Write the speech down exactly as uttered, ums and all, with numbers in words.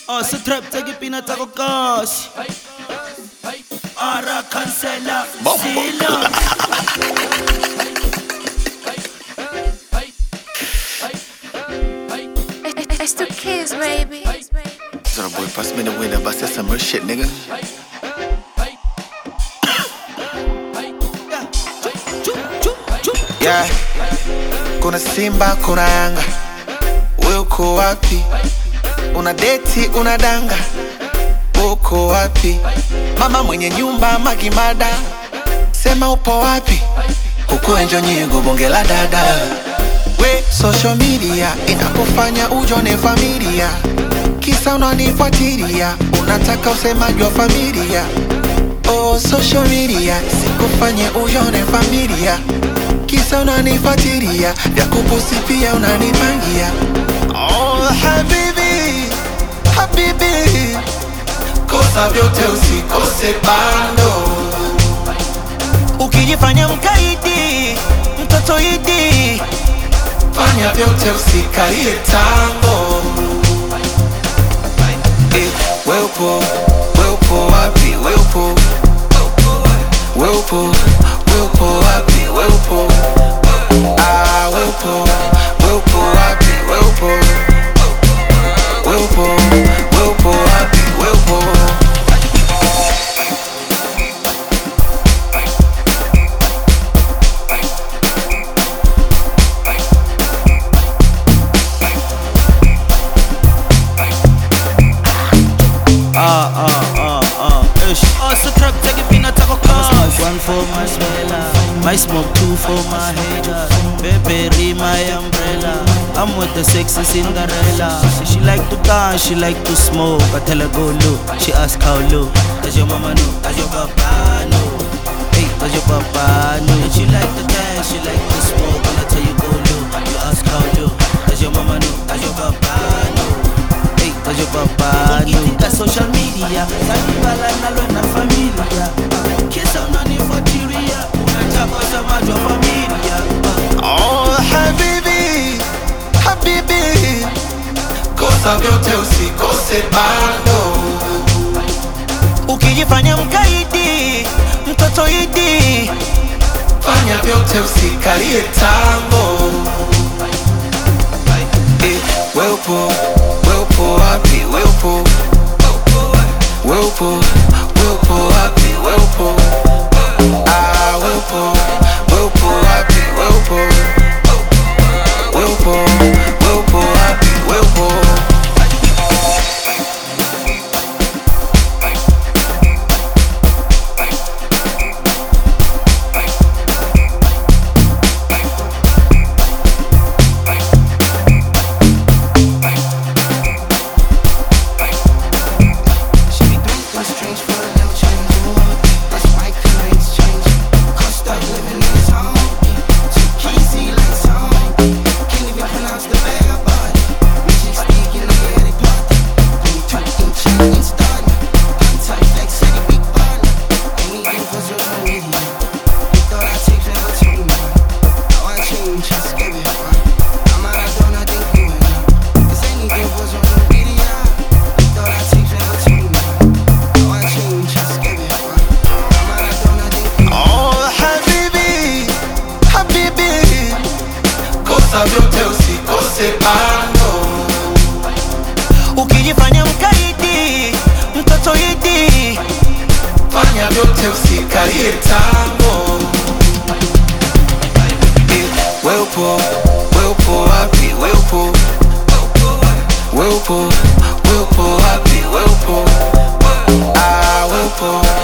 Oh, sa trap tagi pinatako kasi Ara cancela sila. It's the kids, baby. So boy, pass me the winner, but that's some real shit, nigga. Yeah, kuna Simba, kuna Yanga, wewe uko wapi? Una deti, una danga, uko wapi? Mama mwenye nyumba Magimada, sema upo wapi? Huku enjo nyigo bonge la dada. We social media inakufanya ujone familia, kisa unanifuatilia, unataka usemaji wa familia. Oh, social media sikufanye ujone familia, kisa unanifuatilia, vya kuposti pia unanipangia. Oh habibi, habibi, kosa vyote usikose bando. Ukijifanya mkaidi, mtoto idi, fanya vyote usikalie tango. Eh, we upo, we upo wapi? We upo, we upo, we upo wapi? We upo, ah, we upo, we upo wapi? We upo, we upo, we upo wapi? We upo. Ah, ah, ah, ah, ish. Oh, sa trap tagi pinatako kasi one for my smella, my smoke two for my hater. Baby, my umbrella, I'm with the sexy Cinderella. She like to dance, she like to smoke. I tell her go low, she ask how low. Does your mama know? Does your papa know? Hey, does your papa know? She like to dance, she like to smoke. And I tell you go low, you ask how low. Does your mama know? Does your papa know? Hey, does your papa know? Itika social media, sani bala nalo na familia. Kisa unanifuatilia, unataka usemaji wa familia. Oh habibi, habibi, kosa vyote usikose bando. Ukijifanya mkaidi, mtoto idi, fanya vyote usikalie tango. Eh, we upo, we upo wapi? We upo, we upo, we upo wapi? We upo, ah, we upo, we upo wapi? We upo, we upo, we upo wapi? We upo. Vyote usikose bando. Ukijifanya mkaidi, mtoto idi, fanya vyote usikalie tango. Eh, we upo, we upo wapi? We upo, we upo, we upo wapi? We upo, ah, we upo.